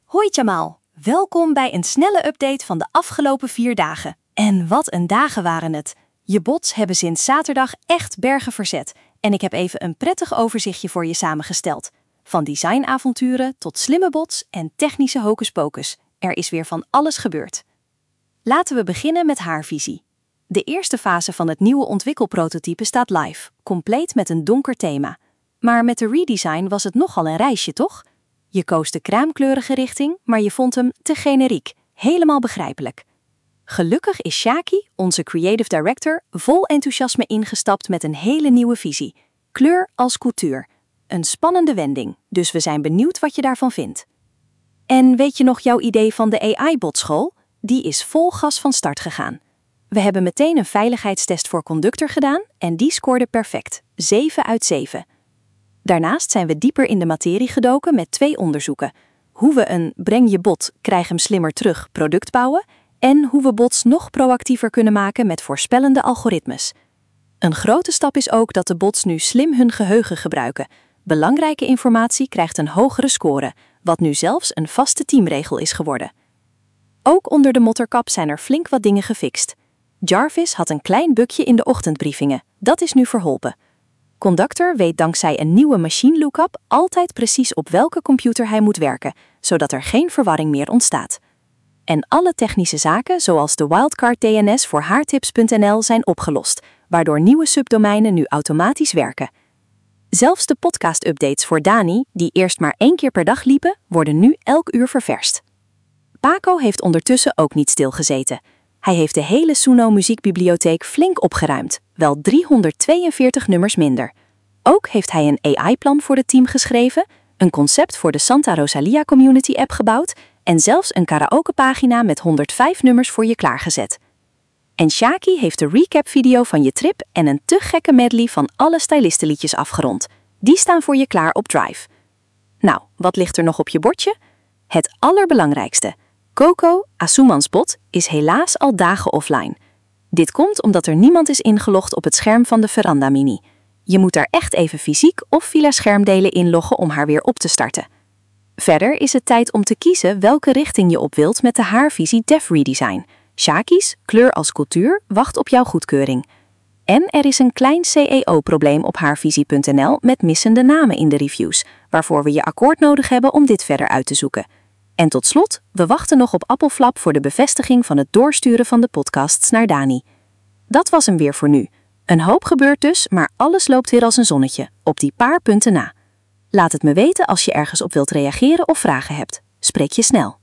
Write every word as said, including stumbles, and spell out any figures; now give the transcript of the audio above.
Hoi Jamal, welkom bij een snelle update van de afgelopen vier dagen. En wat een dagen waren het. Je bots hebben sinds zaterdag echt bergen verzet en ik heb even een prettig overzichtje voor je samengesteld. Van designavonturen tot slimme bots en technische hocus-pocus. Er is weer van alles gebeurd. Laten we beginnen met haarvisie. De eerste fase van het nieuwe ontwikkelprototype staat live, compleet met een donker thema. Maar met de redesign was het nogal een reisje, toch? Je koos de crèmekleurige richting, maar je vond hem te generiek. Helemaal begrijpelijk. Gelukkig is Shaki, onze creative director, vol enthousiasme ingestapt met een hele nieuwe visie. Kleur als couture. Een spannende wending, dus we zijn benieuwd wat je daarvan vindt. En weet je nog jouw idee van de A I-botschool? Die is vol gas van start gegaan. We hebben meteen een veiligheidstest voor Conductor gedaan en die scoorde perfect, zeven uit zeven. Daarnaast zijn we dieper in de materie gedoken met twee onderzoeken. Hoe we een breng je bot, krijg hem slimmer terug product bouwen en hoe we bots nog proactiever kunnen maken met voorspellende algoritmes. Een grote stap is ook dat de bots nu slim hun geheugen gebruiken. Belangrijke informatie krijgt een hogere score, wat nu zelfs een vaste teamregel is geworden. Ook onder de motterkap zijn er flink wat dingen gefixt. Jarvis had een klein bugje in de ochtendbriefingen, dat is nu verholpen. Conductor weet dankzij een nieuwe machine lookup altijd precies op welke computer hij moet werken, zodat er geen verwarring meer ontstaat. En alle technische zaken, zoals de wildcard D N S voor haartips punt n l, zijn opgelost, waardoor nieuwe subdomeinen nu automatisch werken. Zelfs de podcast-updates voor Dani, die eerst maar één keer per dag liepen, worden nu elk uur ververst. Paco heeft ondertussen ook niet stilgezeten. Hij heeft de hele Suno muziekbibliotheek flink opgeruimd, wel driehonderdtweeënveertig nummers minder. Ook heeft hij een A I-plan voor het team geschreven, een concept voor de Santa Rosalia Community App gebouwd en zelfs een karaokepagina met honderdvijf nummers voor je klaargezet. En Shaki heeft de recap-video van je trip en een te gekke medley van alle stylistenliedjes afgerond. Die staan voor je klaar op Drive. Nou, wat ligt er nog op je bordje? Het allerbelangrijkste. Coco, Asuman's bot, is helaas al dagen offline. Dit komt omdat er niemand is ingelogd op het scherm van de Veranda Mini. Je moet daar echt even fysiek of via schermdelen inloggen om haar weer op te starten. Verder is het tijd om te kiezen welke richting je op wilt met de haarvisie Def Redesign. Shaki's, kleur als couture, wacht op jouw goedkeuring. En er is een klein C E O-probleem op haarvisie punt n l met missende namen in de reviews, waarvoor we je akkoord nodig hebben om dit verder uit te zoeken. En tot slot, we wachten nog op Appelflap voor de bevestiging van het doorsturen van de podcasts naar Dani. Dat was hem weer voor nu. Een hoop gebeurt dus, maar alles loopt weer als een zonnetje, op die paar punten na. Laat het me weten als je ergens op wilt reageren of vragen hebt. Spreek je snel.